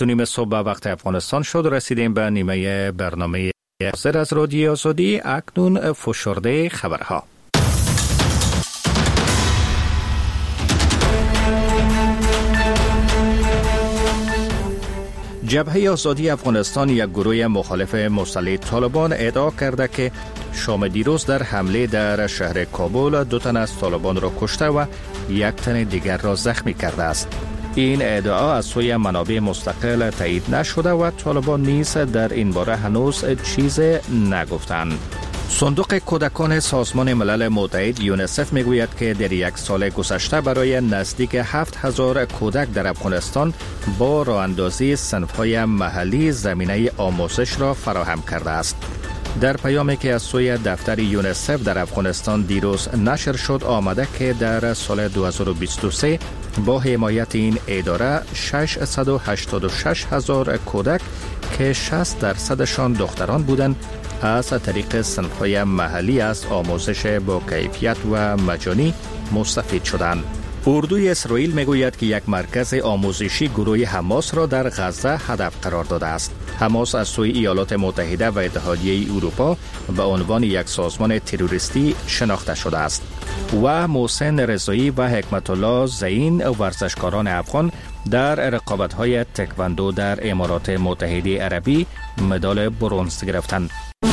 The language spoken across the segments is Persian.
نیم صبح وقت افغانستان شد. رسیدیم به نیمه برنامه حاضر از رادیو آزادی. اکنون فشرده خبرها. جبهه آزادی افغانستان، یک گروه مخالف مسلح طالبان، ادعا کرده که شام دیروز در حمله در شهر کابل 2 تن از طالبان را کشته و 1 تن دیگر را زخمی کرده است. این ادعا از سوی منابع مستقل تایید نشده و طالبان نیز در این باره هنوز چیز نگفتند. صندوق کودکان سازمان ملل متحد یونیسف میگوید که در 1 سال گذشته برای نزدیک 7000 کودک در افغانستان با راه اندازی صنف‌های محلی زمینه آموزش را فراهم کرده است. در پیامی که از سوی دفتر یونیسف در افغانستان دیروز نشر شد، آمده که در سال 2023 با حمایت این اداره 686,000 کودک که 60% دختران بودند از طریق صنف‌های محلی از آموزش با کیفیت و مجانی مستفید شدند. اردوی اسرائیل میگوید که یک مرکز آموزشی گروه حماس را در غزه هدف قرار داده است. حماس از سوی ایالات متحده و اتحادیه اروپا به عنوان یک سازمان تروریستی شناخته شده است و محسن رضایی و حکمت الله زین، ورزشکاران افغان، در رقابت‌های تکواندو در امارات متحده عربی مدال برنز گرفتند.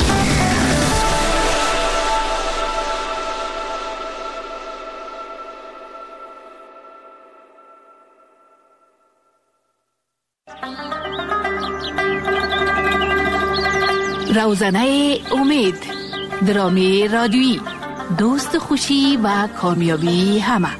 روزنه امید، درامی رادیویی، دوست خوشی و کامیابی همه.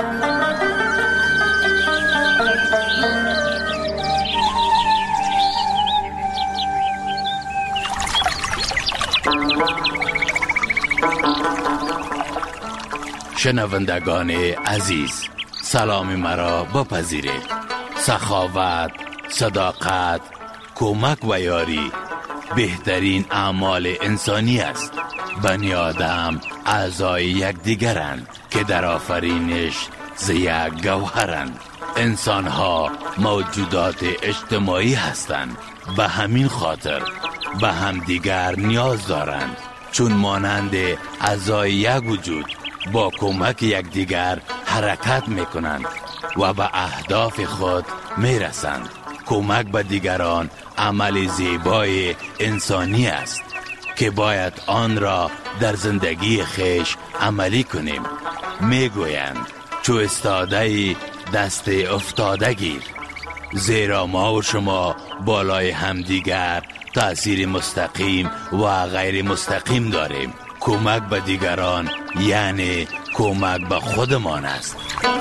شنوندگان عزیز، سلام مرا بپذیرید. سخاوت، صداقت، کمک و یاری بهترین اعمال انسانی است. بنی آدم اعضای یکدیگرند که در آفرینش ز یک گوهرند. انسان‌ها موجودات اجتماعی هستند، به همین خاطر به همدیگر نیاز دارند. چون مانند اعضای یک وجود با کمک یکدیگر حرکت میکنند و به اهداف خود میرسند. کمک به دیگران عمل زیبای انسانی است که باید آن را در زندگی خویش عملی کنیم. میگویند چو استاده دست افتاده گیر، زیرا ما و شما بالای همدیگر تأثیر مستقیم و غیر مستقیم داریم. کمک به دیگران یعنی کمک به خودمان است.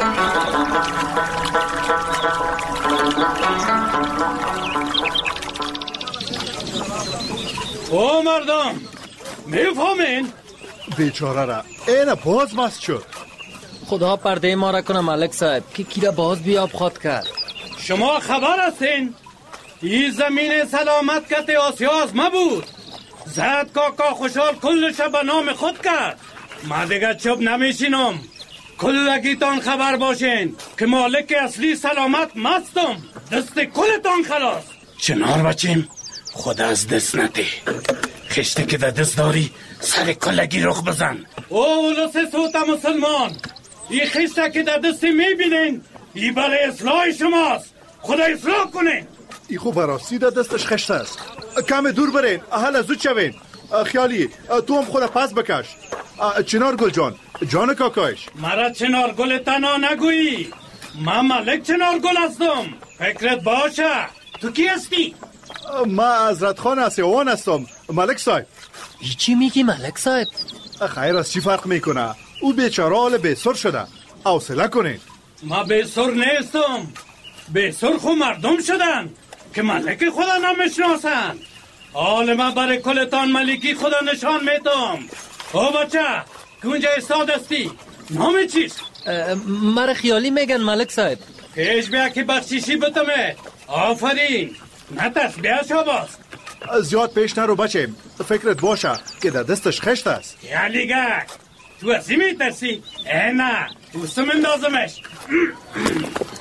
او مردم، میفهمین؟ بیچاره را این باز مست شد. خدا پرده ما را کنه ملک صاحب که کی را باز بیاب خود کرد. شما خبر هستین؟ این زمین سلامت کت آسیا از ما بود. زد کاکا خوشحال کلش به نام خود کرد. ما دیگه چوب نمیشینم. کلگیتان خبر باشین که مالک اصلی سلامت مستم. دست کلتان خلاص. چنار بچیم خود از دست نده. خشته که در دست داری سر کلگی رخ بزن. او اولوس سوت مسلمان، این خشته که در دستی میبینین ای برای اصلاح شماست. خدا اصلاح کنین. ای خوب براستی در دستش خشته است. کم دور برین، احل زود شوین. خیالی تو هم خود پس بکش. چنار گل جان کاکایش. مرا چنار گل تنها نگویی. من ملک چنار گل هستم. فکرت باشه. تو کی هستی؟ من حضرت خان اسیوان هستم ملک صاحب. چی میگی ملک صاحب؟ خیر از چی فرق میکنه؟ او بیچاره حال بیسر شده. حوصله کنین. ما بیسر نیستم. بیسر خو مردم شدن که ملک خدا نمیشناسن. حال من برای کلتان ملکی خدا نشان میدم. او بچه کونجا استاد هستی؟ نام چیست؟ مرا خیالی میگن ملک صاحب. پیش بیا که بخشیشی بتمه. آفرین. نترس بیا شاباز. زیاد پیش نرو بچه. فکرت باشه که در دستش خشت است. یالیگه تو ازی میترسی؟ نه دوستم اندازمش.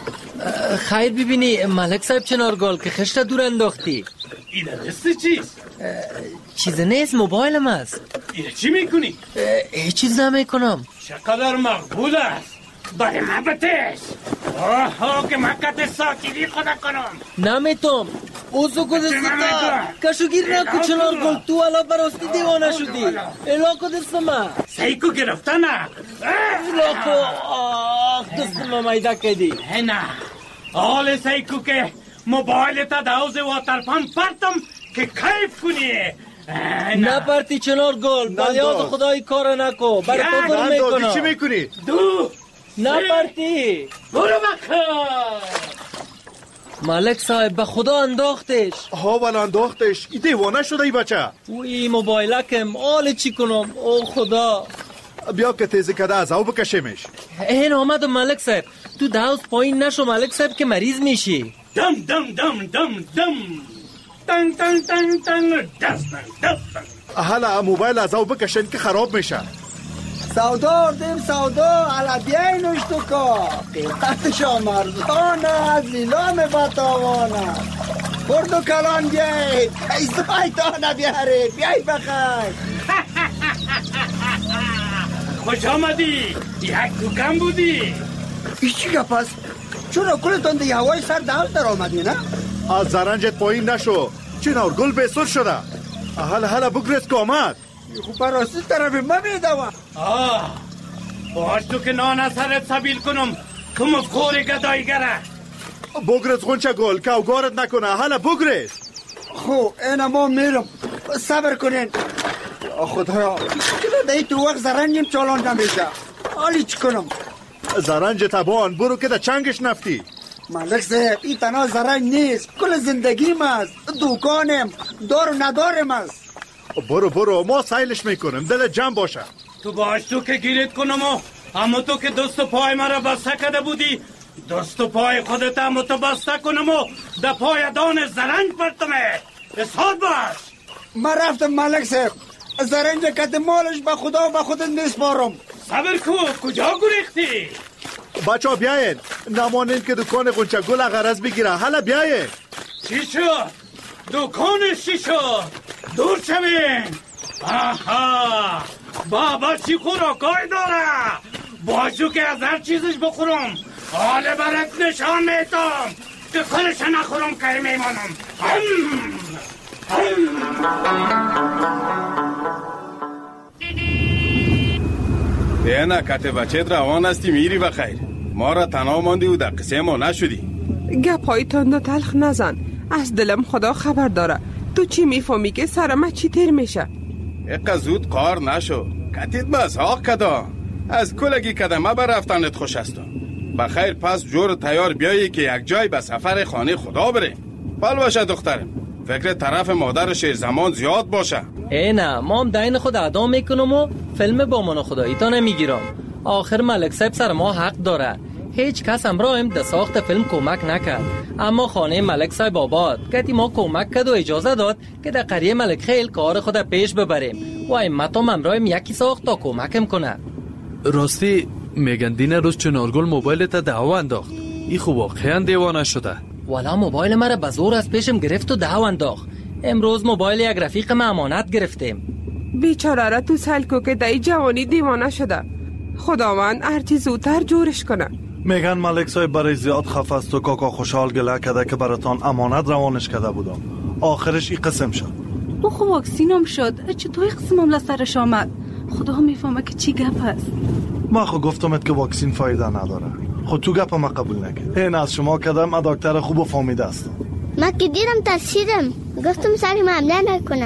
خیر ببینی ملک صاحب چنارگل که خشت دور انداختی. این دستی چیست؟ چیز نیست، موبایلم است. این چی میکنی؟ هیچ چیز نمیکنم. چقدر مقبول است. برای من بتش. آها که مکت ساکیدی خدا کنم. نمیتونم. اوزو کدستا کشو گیر نکو چنارگل، تو حالا براستی دیوانه شدی. الا کدستما سیکو گرفتنه. الا کو آخ دستما مایده کدی. نه حال سیکو که موبایل تا دوز واترپان پرتم که کیف کنی. نپرتی چنارگل، بلیاز خدای کار نکو. برای تو برو میکنم. چی میکنی؟ دو نپرتی. برو بکن. ملک صاحب به خدا انداختش. ها ولی انداختش. این دیوانه شده ای بچه. اوی موبایلکم آل چی کنم؟ او خدا. بیا که تیزی کده از او بکشیمش. این آمد ملک صاحب. تو دوز پایین نشو ملک صاحب که مریض میشی. دم دم دم دم دم تن تن تن تن دستن دستن. حالا موبایل از او بکشین که خراب میشه. سودا دیم سودا علا بیاینوش تو کا قیمتشا مرزانه زیلام بطاوانه بردو کلان بیای ایزای دانه بیاره بیای بخیر. خوش آمدی. یک دوکم بودی. ایچی گپ است؟ چون کلتون دی هوای سر دال در آمدی نه؟ از زرنجت پایین نشو. چنارگل بسر شده. حالا بگرس که آمد. خوب راستی طرف ما میدوم. باش تو که نان سرت سبیل کنم تو مفخور گدایگره. بگرس غنچه گل که اوگارت نکنه. حالا بگرس. خب اینا ما میرم. صبر کنین. خدایا دی تو وقت زرنجیم چالان نمیشه. حالی چی کنم؟ زرنج تبان برو که دا چنگش نفتی. ملک صاحب این تنها زرنج نیست، کل زندگیم است. دوکانم دار و ندارم است. برو ما سایلش میکنم. دل جمع باشه. تو باش تو که گیرت کنم اما تو که دست و پای مرا بسته کده بودی دست و پای خودت هم تو بسته کنم و ده پای دان زرنج پرتمه. اصحاد باش. من رفتم ملک صاحب. زرنج کت مالش به خدا و به خودت نسپارم. صبر کو کجا گریختی؟ بچه ها بیاین. نمانین که دکان غنچه گل غرض بگیره. حالا بیاین. چی شد؟ دکانش چی شد؟ دور شوین. آها بابا چی خوراکای داره؟ باشو که از هر چیزش بخورم. حال برات نشان میتم که خودش نخورم که میمانم. دینا کت بچت روان هستی میری بخیر. ما را تنها ماندی و در قصه ما نشدی. گپای تند و تلخ نزن. از دلم خدا خبر داره. تو چی میفهمی که سرم چی تیر میشه؟ اقا زود قار نشو. کتیت مساق کدا. از کلگی کدمه بر رفتنت خوش هستم. بخیر پس جور تیار بیایی که یک جای به سفر خانه خدا بریم. بل باشه دخترم. فکر طرف مادر شیر زمان زیاد باشه. نه ما هم دین خود ادا میکنم و فیلم با من خدایی تا نمیگیرم. آخر ملک صاحب سر ما حق داره. هیچ کس امرایم ده ساخت فیلم کمک نکرد، اما خانه ملک صاحب آباد کتی ما کمک کرد و اجازه داد که در قریه ملک خیل کار خود پیش ببریم و ایمتام امرایم یکی ساخت تا کمکم کنه. راستی میگن دین روز چنارگل موبایلت دعوا انداخت. ای خوب واقعا دیوانه شده. والا موبایل مرا به زور از پیشم گرفت و دعوا انداخت. امروز موبایل یک رفیق ما امانت گرفتیم. بیچاره را تو سلکو که دای جوانی دیوانه شده. خداوند هرچی زودتر جورش کنه. میگن ملک صاحب برای زیاد خفه است و کاکا خوشحال گله کده که براتان امانت روانش کده بودم. آخرش این قسم شد. او خب واکسینم شد. چطور قسمم لسرش آمد؟ خدا میفهمه که چی گپ است. ما خود گفتمت که واکسین فایده نداره. خود تو گپ ما قبول نکرد. این از شما کدم دکتر خوب و فهمیده است. ما که دیدم ترسیدم. گفتم سری معامله نکنه.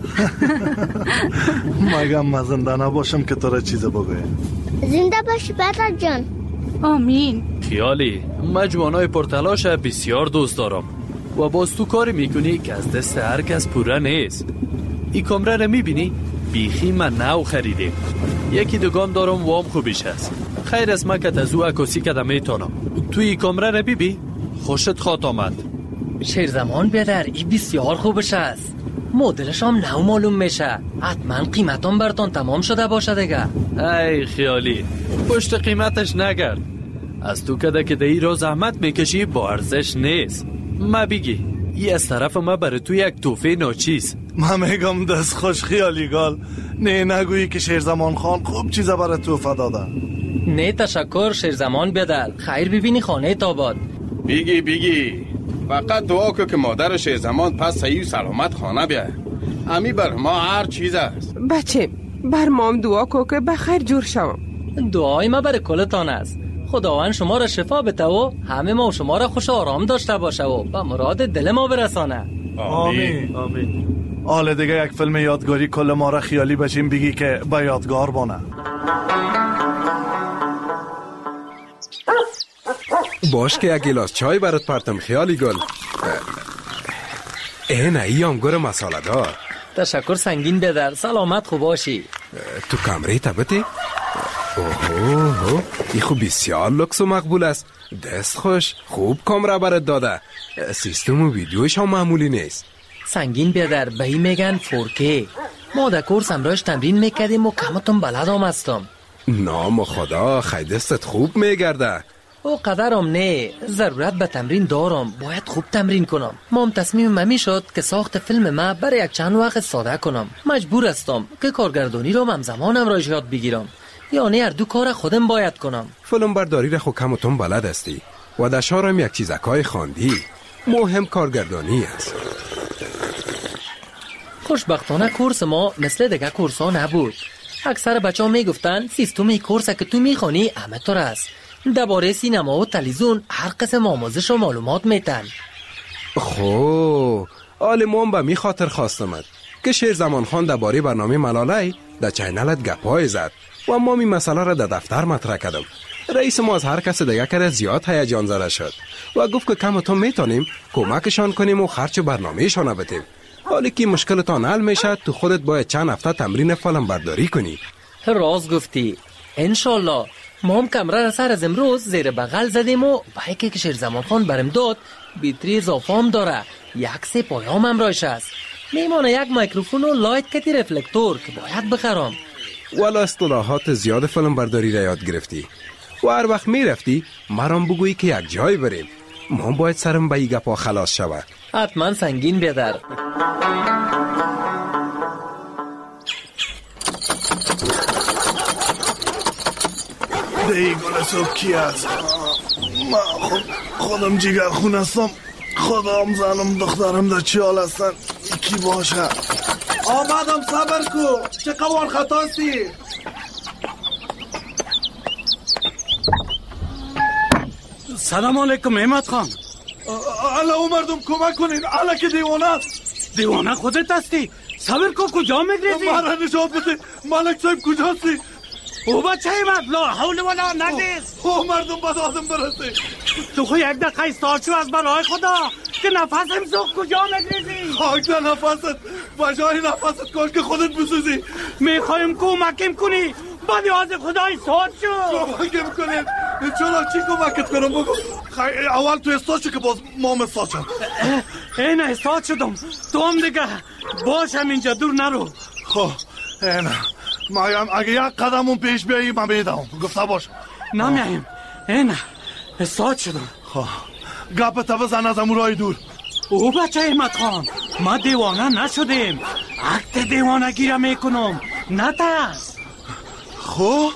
مگم من زنده نباشم که تو را چیز بگویم. زنده باشی پدر جان. آمین. خیالی مجموعه پرتلاش بسیار دوست دارم و باز تو کاری میکنی که از دست هر کس پوره نیست. این کامره رو میبینی؟ بیخی من نو خریدیم. یکی دوگام دارم وام خوبیش هست. خیر از من که از او عکاسی کدم میتونم. تو این کامره رو بیبی؟ خوشت خواد آمد. شیرزمان بیادر این بسیار خوبش است. مدلش هم نو معلوم میشه. حتما قیمتان برتان تمام شده باشه دیگه. ای خیالی پشت قیمتش نگرد. از تو کده که دی را زحمت میکشی با ارزش نیست. ما بگی ای از طرف ما برای تو یک توفه ناچیز. من میگم دست خوش خیالی گال. نه نگویی که شیرزمان خان خوب چیزا برای توفه داده. نه تشکر شیرزمان بیادر. خیر ببینی خانه تاباد. بگی فقط دعا که مادر شیرزمان پس صحیح سلامت خانه بیاد. امی بر ما هر چیز است. بچه بر مام دعا کو که بخیر جور شوم. دعای ما برای کلتان است. خداوند شما را شفا بده و همه ما و شما را خوش آرام داشته باشه و به مراد دل ما برسانه. آمین آمین. حالا دیگه یک فیلم یادگاری کل ما را خیالی بشیم بگی که با یادگار بانه. باش که یک گلاس چای برات پرتم خیالی گل. اینه ایام گره مساله دار. تشکر سنگین بیادر. سلامت خوب باشی. تو کمره تبتی؟ اوه ای خوب بسیار لکس و مقبول است. دست خوش خوب کامره برات داده. سیستم و ویدیوش هم معمولی نیست. سنگین بیادر به این میگن 4K. ما در کورس امراش تمرین میکردیم و کمتون بلد هم هستم. نام خدا خیلی دستت خوب میگرده. او قدرم نه. ضرورت به تمرین دارم. باید خوب تمرین کنم. مام تصمیم من شد که ساخت فیلم ما برای یک چند وقت ساده کنم. مجبور هستم که کارگردانی رو همزمان امراش یاد بگیرم. یعنی هر دو کار خودم باید کنم. فیلم برداری را خود کمتون بلد هستی و در شارم یک چیزکای خواندی. مهم کارگردانی است. خوشبختانه کورس ما مثل دیگه کورس ها نبود. اکثر بچه ها میگفتن سیستم کورس که تو میخوانی همه طور است. درباره سینما و تلویزیون هر قسم آموزش و معلومات میتن. خب آلمان به می خاطر خواستمد که شیرزمان خان درباره برنامه ملاله در چینلت گپای زد و ما می مسئله را در دفتر مطرح کردم. رئیس ما از هر کس دیگه کرد زیاد هیجان زده شد و گفت که کمتون میتونیم کمکشان کنیم و خرچ برنامهشان بدیم. حالی که مشکلتان حل میشه تو خودت باید چند هفته تمرین فیلم برداری کنی. راست گفتی. انشالله. ما هم کمره را سر از امروز زیر بغل زدیم و بایکی که شیرزمان خان برم داد بیتری اضافه هم داره. یک سه پایام هم رایش است. میمانه یک میکروفون و لایت کتی رفلکتور که باید بخرم. والا اصطلاحات زیاد فیلم برداری را یاد گرفتی و هر وقت میرفتی مرام بگویی که یک جای بریم. ما باید سرم به این گپا خلاص شود. حتما سنگین بیادر. دیگونه صبح کی هست؟ من خودم جیگر خون هستم. خودم زنم دخترم در چی حال هستن؟ کی باشه؟ آمدم صبر کو. چه قوان خطا هستی؟ سلام علیکم احمد خان. الا مردم کمک کنین. الا که دیوانه است. دیوانه خودت هستی؟ صبر کو. کجا میگریزی؟ مرا نجات بده. ملک صاحب کجاستی؟ او بچه احمد لا حول ولا نگریز. او مردم بد آدم برسه. تو خو یک دقیقه ایستار شو از برای خدا که نفسم سوخت. کجا میگریزی؟ خاک در نفست. بجای نفست کاش که خودت بسوزی. میخوایم کمکم کنی. بعد از خدای ساد شو. کمکم کنیم. چرا چی کمکت کنم بگو. اول تو استاد شو که باز مام استاد شد. اینه استاد شدم. تو هم دیگه باشم اینجا دور نرو. خب اینه مایم اگه یک قدمون پیش بیایی من بیدم. گفته باش. نمیم. اینه استاد شدم. خب گپت بزن از امورای دور. او بچه احمد خان ما دیوانه نشدیم. عقد دیوانه گیره میکنم. نه ترس. خب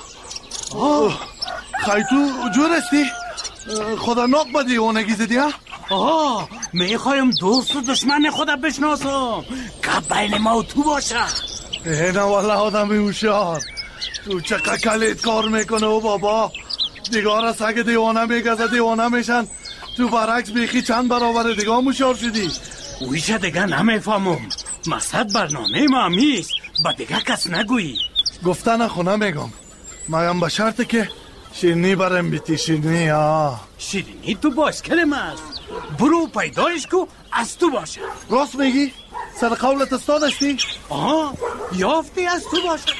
خیلی تو جور استی؟ خدا ناک با دیوانگی زدی ها؟ میخوایم دوست و دشمن خدا بشناسم که بین ما و تو باشه. اینه والله آدمی هوشیار. تو چقدر کلید کار میکنه و بابا دیگار از اگه دیوانه میگذه دیوانه میشن. تو برعکس بیخی چند برابر دیگه هوشیار شدی. اویشه دیگه نمیفهمم. مقصد برنامه ما همیست با دیگه کس نگویی. گفته نخونه میگم. مایم به شرطه که شیرنی برم بیتی. شیرنی ها. شیرنی تو باشکلم است. برو پیدایش کو از تو باشه. راست میگی؟ سر قولت استاد هستی؟ یافتی از تو باشه.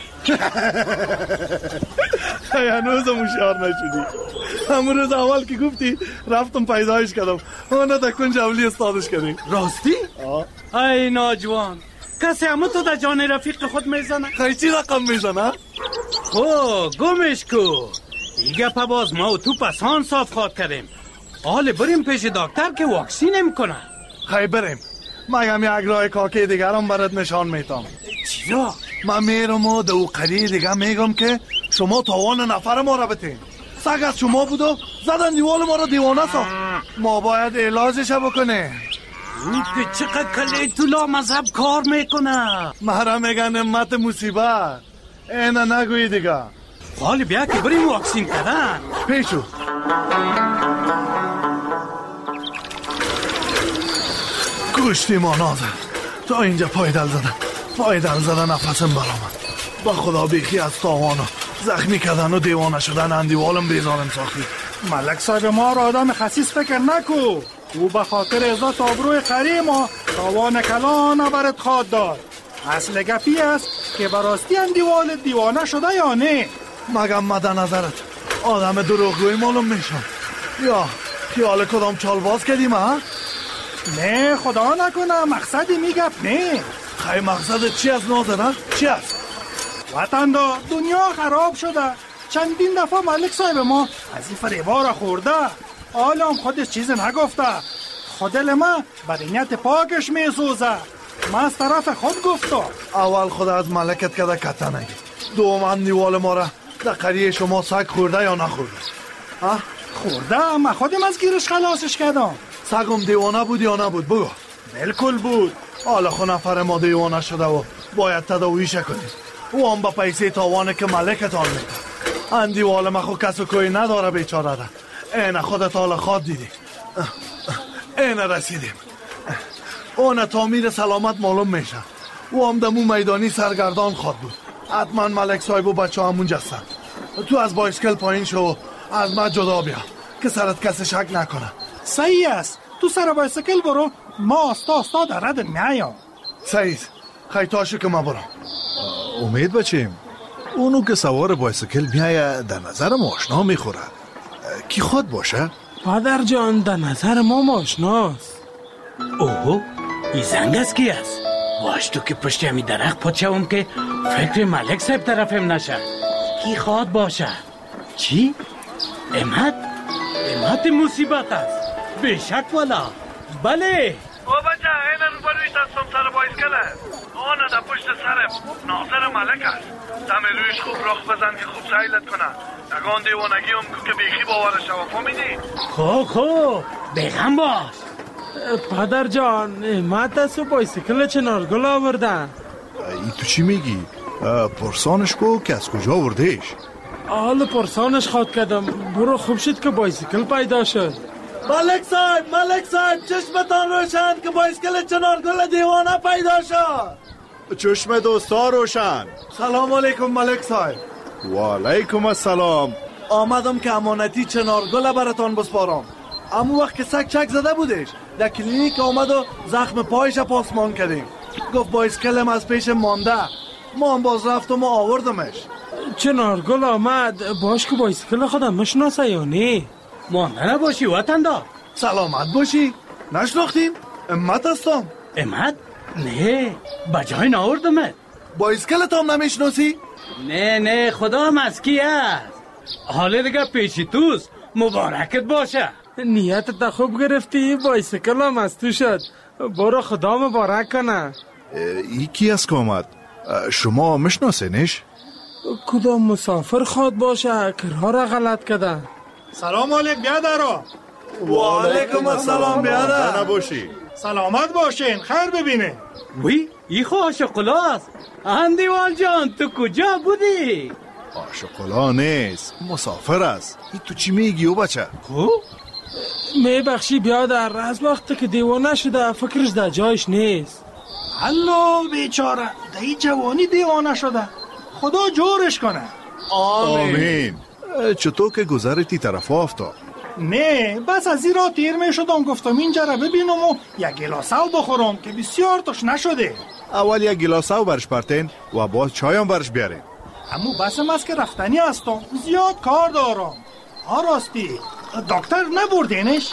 هنوزم هوشیار نشدی. همون روز اول که گفتی رفتم پیدایش کردم. اونه در کنج اولی استادش کردی. راستی؟ ای ناجوان کسی همون تو در جان رفیق خود میزنه؟ خیلی چی رقم میزنه؟ خب گمش کو. دیگه پا باز ما و تو پسان صاف خواد کردیم. حال بریم پیش دکتر که واکسین میکنه. خیلی بریم. مگم یک راه کاکی دیگرم برات نشان میتام. چیا؟ من میرم و دو قریه دیگه میگم که شما تاوان نفر ما را بتین. سگ از شما بود و زدن دیوال ما را دیوانه سا. ما باید علاجش بکنه. که چقدر کلی تو لا مذهب کار میکنه. مرا میگن امت مصیبت. اینه نگوی دیگه. حالی بیا که بریم واکسین کردن. پیشو. گوشتی ما نازه. تا اینجا پایدل زدن نفسم برامد. با خدا بیخی از تاوانو زخمی کردن و دیوانه شدن اندیوالم بیزارم ساختی. ملک صاحب ما را آدم خسیس فکر نکو. او به خاطر عزت آبروی خری ما تاوان کلان برات خواد داد. اصل گپی است که براستی اندیوال دیوانه شده یا نه؟ مگم مده نظرت آدم دروغگوی معلوم میشم یا خیال کدام چالباز کردیم ها؟ نه خدا نکنه مقصدی میگپ نه. خیلی مقصد چی از نازنه؟ چی است؟ وطن دا دنیا خراب شده. چندین دفعه ملک صاحب ما از این فریبا را خورده. حالا هم خودش چیز نگفته. خودل ما بدنیت پاکش میسوزه. من از طرف خود گفتم. اول خود از ملکت کده کته نگی. دوم اندیوال ما را در قریه شما سگ خورده یا نخورده؟ خورده من خودم از گیرش خلاصش کردم. سگم دیوانه بود یا نبود بگو. بالکل بود. حالا خود نفر ما دیوانه شده و باید تداویش کنیم. او هم با پیسه تاوانه که ملکتان میده. اندیوال ما خود کس و کوی نداره بیچاره ده. اینه خودت حالا خواد دیدی. اینه رسیدیم. اون تعمیر سلامت معلوم میشه. او هم دمو میدانی سرگردان خواد بود. حتما ملک صاحب و بچه همون جستن. تو از بایسکل پایین شو از من جدا بیا که سرت کسی شک نکنه. صحیح است. تو سر بایسکل برو. ما استا در رد میایم. صحیح. خیتاشو که ما برم. امید بچیم اونو که سوار بایسکل میایه در نظر ما آشنا میخوره. کی خود باشه؟ پدر جان در نظر ما آشناست. اوه این زنگ است کی است؟ باش تو که پشت همی درخت پاچهم که فکر ملک صاحب طرفم نشه. کی خواد باشه؟ چی؟ امت مصیبت است. بشک والا. بله او بچه این رو برویش دستم سر بایسکله. آنه در پشت سرم ناظر ملک است. دم رویش خوب رخ بزن که خوب سهیلت کنه. نگان دیوانگی هم که بیخی باورش شوا فهمیدی؟ خوب بگم باش. پدر جان امت است و بایسکل چنارگل آوردن. ای تو چی میگی؟ پرسانش کو که از کجا آوردهش؟ حالا پرسانش خواد کردم. برو خوب شد که بایسکل پیدا شد. ملک صاحب چشمتان روشن که بایسکل چنارگل دیوانه پیدا شد. چشم دوستا روشن. سلام علیکم ملک صاحب. و علیکم السلام. آمدم که امانتی چنارگل براتان بسپارم. اما وقت که سگ چک زده بودش در کلینیک آمد و زخم پایش پاسمان کردیم. گفت بایسکلم از پیش مانده. ما هم باز رفتم و آوردمش. چنارگل آمد باش که بایسکل خودم مشناسه یا نه؟ مانده نباشی وطن دا. سلامت باشی. نشناختین؟ امت هستم. امت؟ نه بجای ناوردمت. بایسکلت هم نمیشناسی؟ نه خدا هم از کی است. حالا دیگه پیشی توست. مبارکت باشه. نیتت تا خوب گرفتی. بایسکل هم از تو شد. برو خدا مبارک کنه. ای کی است که آمد؟ شما مشناسینش؟ کدام مسافر خواد باشه که راه را غلط کرده. سلام علیکم بیادرها. و علیکم السلام بیادر. نباشی. سلامت باشین. خیر ببینه. وی ای خو آشقلاست. اندیوال جان تو کجا بودی؟ آشقلا نیست مسافر است. ای تو چی میگی او بچه؟ میبخشی بیادر از وقتی که دیوانه شده فکرش در جایش نیست. الله بیچاره در این جوانی دیوانه شده. خدا جورش کنه. آمین. چطور که گذرتی طرف افتاد؟ نه بس از این را تیر می شدم گفتم اینجا را ببینم و یک گلاس آب بخورم که بسیار تش نشده. اول یک گلاس آب برش پرتین و باز چای هم برش بیارین. اما بسم است که رفتنی هستم زیاد کار دارم. راستی دکتر نبردینش؟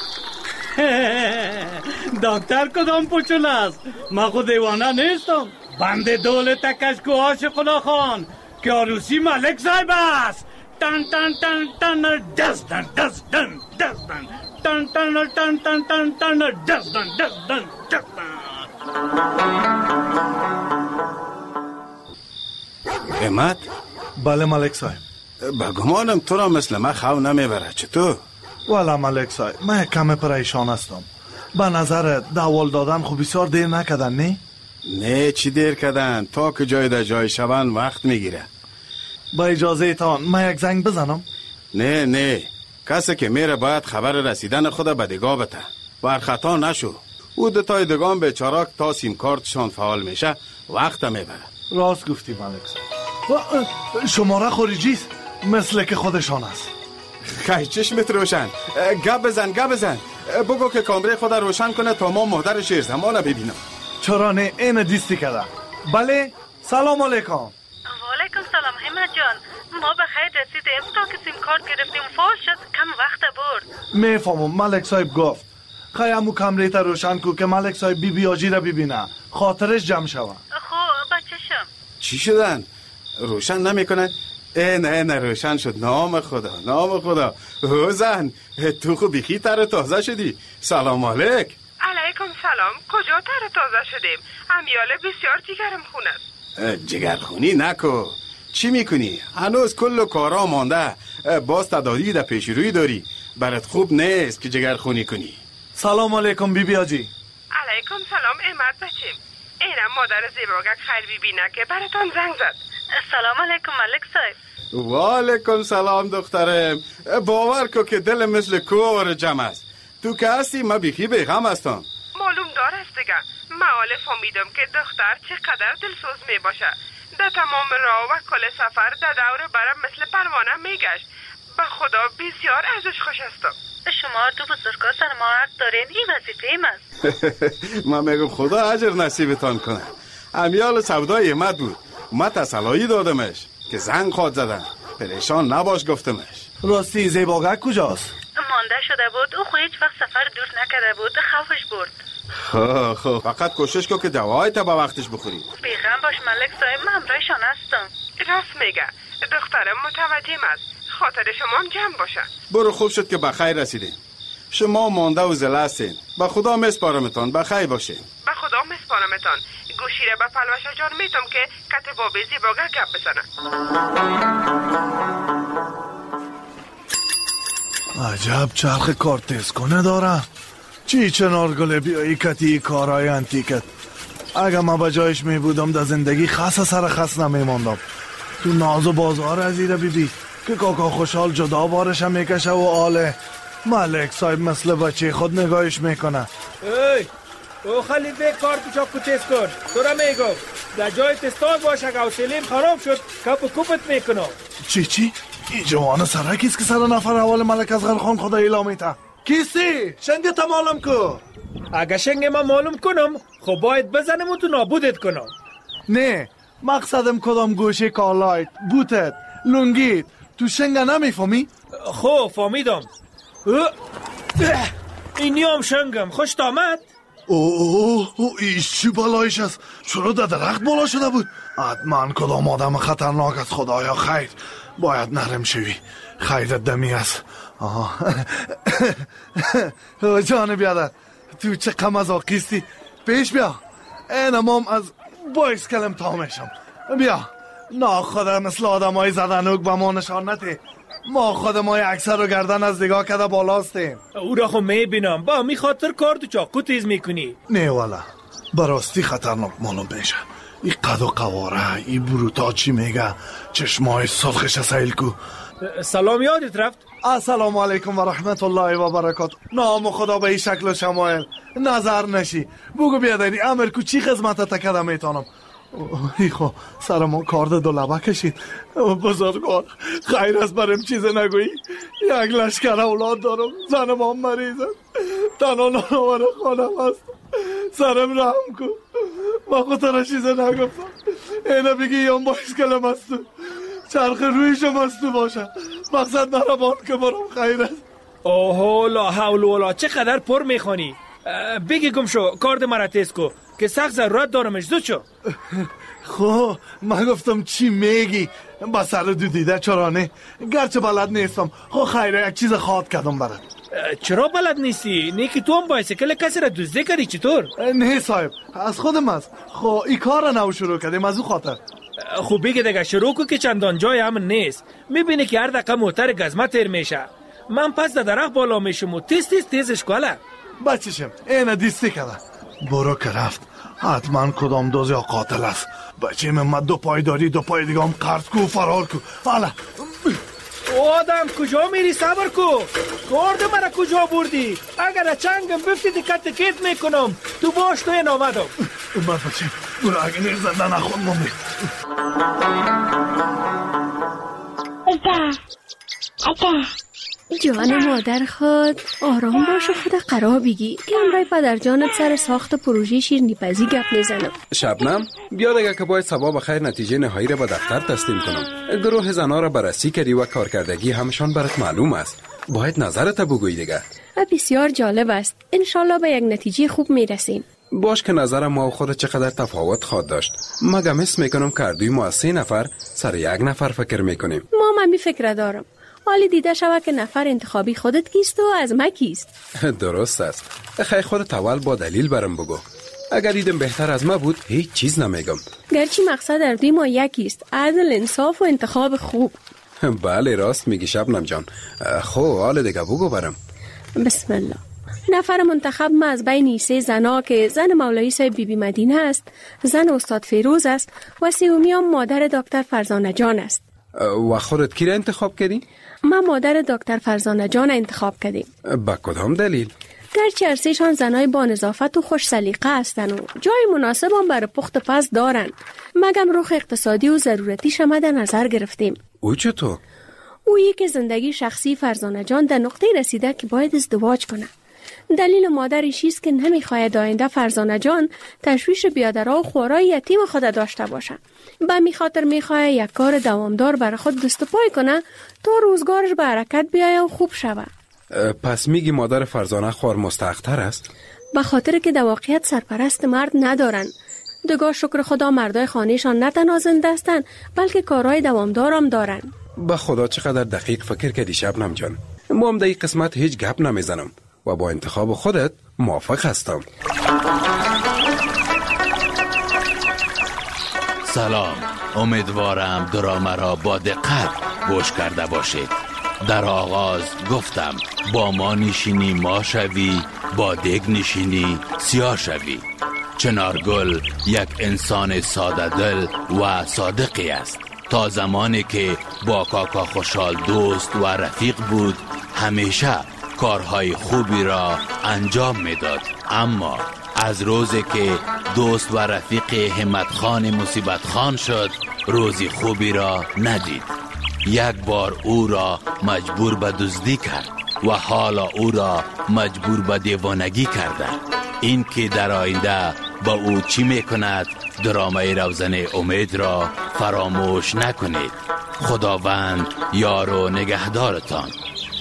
دکتر کدام پوچول است؟ ما خود دیوانه نیستم. بنده دولت کشکو عاشق خدا خان که عروسی ملک صاحب است. Dun dun dun dun dun dun dun dun dun dun dun dun dun dun dun dun dun dun. احمد؟ بله ملک صاحب. با گمانم تو را مثل من خو نمیبره. چطور؟ والا ملک صاحب من کم پریشان هستم. به نظرت داول دادن خب بسیار دیر نکردن نه؟ نه چی دیر کردن؟ تا که جای در جای شبن وقت میگیره. با اجازه تان من یک زنگ بزنم؟ نه کسی که میره باید خبر رسیدن خود به دگاه بده. بر خطا نشو. او دوتای دگان به چراک تا سیم کارتشان فعال میشه وقت میبره. راست گفتی ملک صاحب. شماره خارجی است مثل که خودشان است. خیلی چشمت روشن. گپ بزن. بگو که کامره خود روشن کنه تا ما مادر شیر زمان ببینم. چرا نه این دیستی کرده. بله سلام علیکم. وعلیکم سلام حمد جان. ما به خیر رسیدیم تا که سیم کارت گرفتیم فعال شد کم وقت برد. میفهمم ملک صاحب گفت خیامو کمره تا روشن کو که ملک صاحب بی آجی را ببینه خاطرش جمع شوه. خب بچه‌شم چی شدن؟ روشن نمیکنن؟ نه روشن شد. نام خدا زن تو خوب بیخی تر تازه شدی. سلام علیک. علیکم سلام. کجا تر تازه شدیم؟ امیاله بسیار جگرم خون است. جگرخونی نکو. چی میکنی؟ هنوز کل کارا مانده. باز تدادی در پیش روی داری. برات خوب نیست که جگرخونی کنی. سلام علیکم بیبی آجی. علیکم سلام احمد بچیم. اینم مادر زیباگک خیر بیبینه که براتان زنگ زد. سلام علیکم ملک صاحب. و علیکم سلام دخترم. باور کو که دل مثل کور جمع است. تو که هستی ما بیخی بیغم هستم. معلوم دار است دیگه. معاله فهمیدم که دختر چقدر دلسوز می باشه. در تمام راه و کل سفر در دور برم مثل پروانه میگشت. به خدا بسیار ازش خوش هستم. شما دو بزرگا سر ما حق دارین. این وظیفه ایم است. من میگم خدا اجر نصیبتان کنه. امیال سودای احمد بود. ما تسلایی دادمش که زنگ خواد زدن. پریشان نباش گفتمش. راستی زیباگک کجاست؟ مانده شده بود. او خود هیچ وقت سفر دور نکرده بود. خوفش برد. خب فقط کوشش کن که دوای تا به وقتش بخوری. بیغم باش ملک صاحب. من همراهشان هستم. راست میگه. دخترم متوجهم است. خاطر شما هم جمع باشه. برو خوب شد که بخیر رسیدین. شما مانده و زله هستین. به خدا مسپارمتان. بخیر باشین. به خدا مسپارمتان. گوشی را به پلوش جان میتم که کت بابی زیباگه گپ بزنه. عجب چرخ کار تیز کنه داره. چی چنار گله بیایی کتی کارهای انتیکت. اگه ما به جایش می بودم در زندگی خاص سر خاص نمی ماندم. تو ناز و بازار از ایره بیبی که کاکا خوشحال جدا بارشم میکشه و آله. ملک صاحب مثل بچه خود نگاهش میکنه. او خلیفه کار تو چاکو تیز کن. تو را میگم در جای تستاد باشه که سلیم خراب شد کپ و کپت میکنم. چی؟ این جوان سرکیست که سر نفر اول ملک اصغر خان خدا ایلا میته. کیستی؟ شنگت معلوم کو. اگه شنگ من معلوم کنم خب باید بزنم و تو نابودت کنم. نه مقصدم کدام گوشه کالایت بوتت لونگیت تو شنگ نمیفهمی؟ خب فهمیدم. اینی هم شنگم. خوش آمد. اوه ایش چی بلایش است؟ چرا در درخت بالا شده بود؟ حتما کدام آدم خطرناک است. خدایا خیر. باید نرم شوی. خیرت دمی است. جان بیادر تو چه قمزاقیستی. پیش بیا. اینم هم از بایس کلم تامشم. بیا ناخدا مثل آدم های زدنوک به ما نشان نده. ما خودمای اکثر و گردن از نگاه کده بالاستیم. او را خب میبینم. با می خاطر کار تو چاکو تیز میکنی. نه والا براستی خطرناک معلوم میشه. ای قد و قواره ای بروتا چی میگه. چشمای سرخش سیل کو. سلام یادت رفت؟ السلام علیکم و رحمت الله و برکات. نام خدا به این شکل و شمایل نظر نشی. بگو بیادری امر کو چی خدمت تکده میتونم. ایخو سر ما کار دو لبه کشید. بزرگوار خیر است برم چیز نگویی. یک لشکر اولاد دارم. زنم هم مریض است. تنها نانوار خانم است. سرم رحم کن. ما خود را چیز نگفتم. اینه بگی یم باید کلم است. چرخ رویشم است باشه. مقصد نربان که برام خیر است. اوه لا حول ولا. چقدر پر میخوانی. بگی گم شو کارد مرا تیز کو که سخت ضرورت دارمش. زود شو. خب من گفتم چی میگی؟ با سر دو دیده چرانه گرچه بلد نیستم. خب خیره یک چیز خواد کردم برات. چرا بلد نیستی؟ نیکی تو هم بایسکل کسی را دزدی کردی چطور؟ نه صاحب از خودم است. خب این کار را نو شروع کردیم از او خاطر. خب بگه دیگه شروع کو که چندان جای امن نیست. میبینی که هر دقیقه موتر گزمه تیر میشه. من پس در درخت بالا میشم و تیزش کاله. بچشم اینه دیستی کده برو که رفت حتما کدام دوز یا قاتل است. بچه من دو پای داری دو پای دیگه هم قرض کو فرار کو. حالا آدم کجا میری؟ صبر کو. گرد مرا کجا بردی؟ اگر چنگم بفتی دکت کت میکنم. تو باش تو این آمدم. من بچه برو اگه نیر زنده نخون ممی. جان مادر خود آرام باش و خود قرار بگی که امرای پدر جانت سر ساخت پروژه شیرینی‌پزی گپ میزنم. شبنم بیا دیگه که باید صبح بخیر نتیجه نهایی را به دفتر تسلیم کنم. گروه زنا را بررسی کردی و کارکردگی همشان برات معلوم است. باید نظرت بگویی دیگه. بسیار جالب است. انشالله به یک نتیجه خوب میرسیم. باش که نظر ما و خود چقدر تفاوت خواهد داشت. مگم حس میکنم که دوی ما از 3 نفر سر یک نفر فکر میکنیم. ما می فکر دارم. حالی دیده شود که نفر انتخابی خودت کیست و از ما کیست. درست است. خیلی خودت اول با دلیل برم بگو. اگر دیدم بهتر از ما بود هیچ چیز نمیگم. گرچه مقصد در دوی ما یکیست، عدل، انصاف و انتخاب خوب. بله راست میگی شبنم جان. خب حال دیگه بگو برم. بسم الله. نفر منتخب ما از بین 3 زنا که زن مولوی صاحب بی بی مدینه است، زن استاد فیروز است و سومی مادر دکتر فرزانه جان است. و خودت کی را انتخاب کردی؟ ما مادر دکتر فرزانه جان انتخاب کردیم. با کدام دلیل؟ گرچه ارسیشان زنای با نظافت و خوش سلیقه هستند و جای مناسب هم برای پخت پز دارند، مگم رخ اقتصادی و ضرورتیش هم در نظر گرفتیم. او چطور؟ اویی که زندگی شخصی فرزانه جان در نقطه رسیده که باید ازدواج کنه. دلیل مادرش است که نمیخواهد آینده فرزانه جان تشویش بیادرها و خوارای یتیم خود داشته باشه. به می خاطر میخواهد یک کار دوامدار برای خود دست پای کنه تا روزگارش به حرکت بیاید و خوب شود. پس میگی مادر فرزانه خوار مستحق‌تر است؟ به خاطر که در واقعیت سرپرست مرد ندارن. دگاه شکر خدا مردای خانهشان نه تنها زنده هستند بلکه کارهای دوامدار هم دارن. به خدا چقدر دقیق فکر کردی شبنم جان. ما هم در این قسمت هیچ گپ نمیزنم و با انتخاب خودت موافق هستم. سلام، امیدوارم درامه را با دقت گوش کرده باشید. در آغاز گفتم با ما نشینی ما شوی، با دگ نشینی سیاه شوی. چنارگل یک انسان ساده دل و صادقی است. تا زمانی که با کاکا خوشحال دوست و رفیق بود همیشه کارهای خوبی را انجام میداد، اما از روزی که دوست و رفیق همت خان مصیبت خان شد روزی خوبی را ندید. یک بار او را مجبور به دزدی کرد و حالا او را مجبور به دیوانگی کرده. این که در آینده با او چی میکند درامه روزن امید را فراموش نکنید. خداوند یار و نگهدارتان.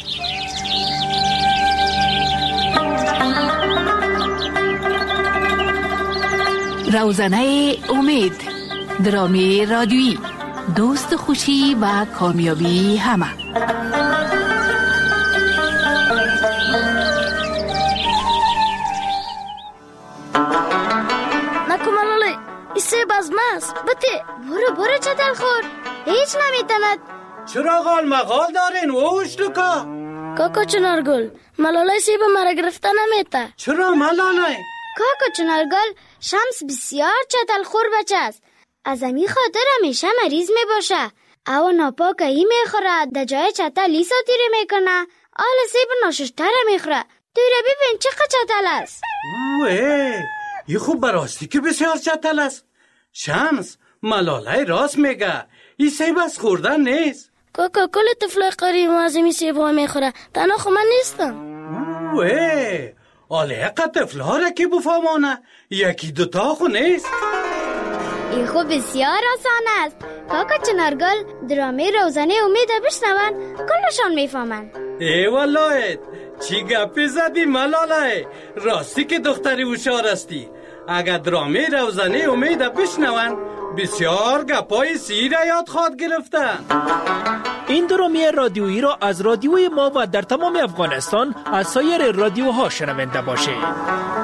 روزنه امید، درامه رادیویی، دوست خوشی و کامیابی همه. نکو ملاله ایسه بازمست بته برو چتل خور هیچ نمیتند. چرا غال مغال دارین اوش دوکا؟ کاکا چنارگل ملاله سیب مرا گرفته نمیته. چرا ملاله؟ کاکا چنارگل شمس بسیار چتل خور بچه است. از امی خاطر همیشه مریض می باشه. او ناپاک ای می خوره در جای چتل ای ساتیره می کنه. آل سیب ناششتر می خوره. دوره ببین چقدر چتل است. اوه ای خوب براستی که بسیار چتل است. شمس ملاله راست میگه. ای سیب از خوردن نیست. کاکا کل طفل قریب از امی سیب ها می خوره. تنها خو من نیستم. اوه آله طفل ها را که بفهمانه یکی دوتا خو نیست. این خوب بسیار آسان است. کاکا چنارگل درامه روزنه امید بشنون کلشان میفهمن. ای والله چی گپی زدی ملاله؟ راستی که دختری هوشیار استی. اگر درامه روزنه امید بشنون بسیار گپای سیر یاد خواد گرفتن. این درامی رادیویی را از رادیوی ما و در تمام افغانستان از سایر رادیوها شنونده باشید.